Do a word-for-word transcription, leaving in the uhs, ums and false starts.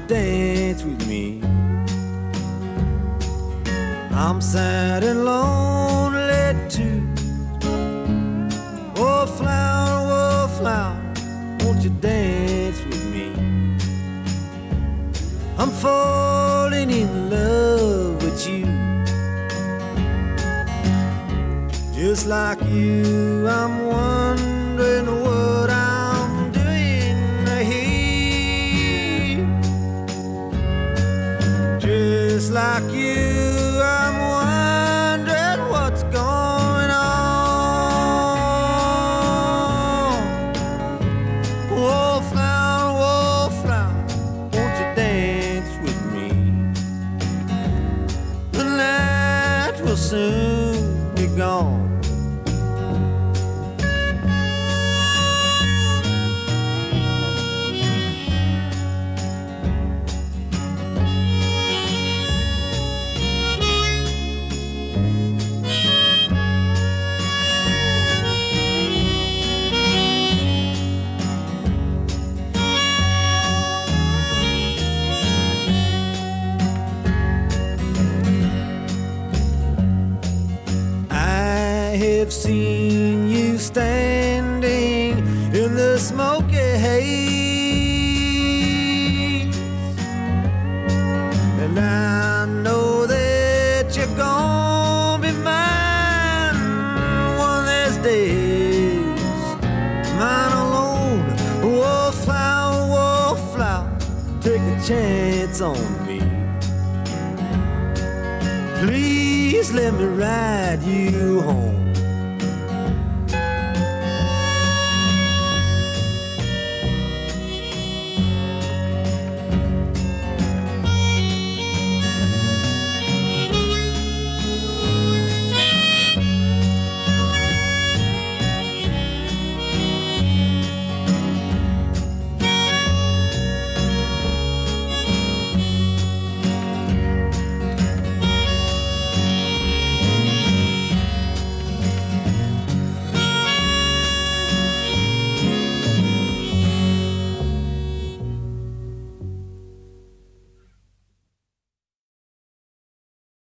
dance with me? I'm sad and lonely too. Oh, flower, oh, flower, won't you dance with me? I'm falling in love with you. Just like you, I'm wondering what I'm doing here. Just like you, I'm wondering what's going on. Oh, flower, oh, flower, won't you dance with me? The night will soon be gone. I've seen you standing in the smoky haze, and I know that you're gonna be mine one of these days, mine alone. Oh, flower, oh, flower, take a chance on me. Please let me ride you home.